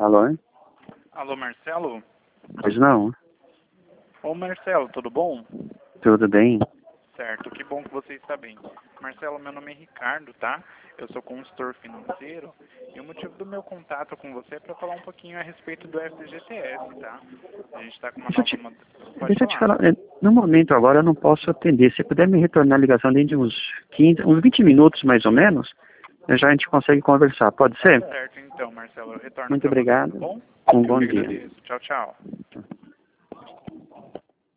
Alô? Alô, Marcelo? Pois não. Ô, Marcelo, tudo bom? Tudo bem? Certo, que bom que você está bem. Marcelo, meu nome é Ricardo, tá? Eu sou consultor financeiro e o motivo do meu contato com você é para falar um pouquinho a respeito do FGTS, tá? A gente está com uma nova... Pode Deixa eu te falar. falar. No momento agora eu não posso atender. Se puder me retornar a ligação dentro de uns 15, uns 20 minutos mais ou menos, já a gente consegue conversar. Pode ser? Certo, então, Marcelo, eu retorno Muito para você, tá obrigado. bom? Um Eu bom que dia. agradeço. Tchau, tchau.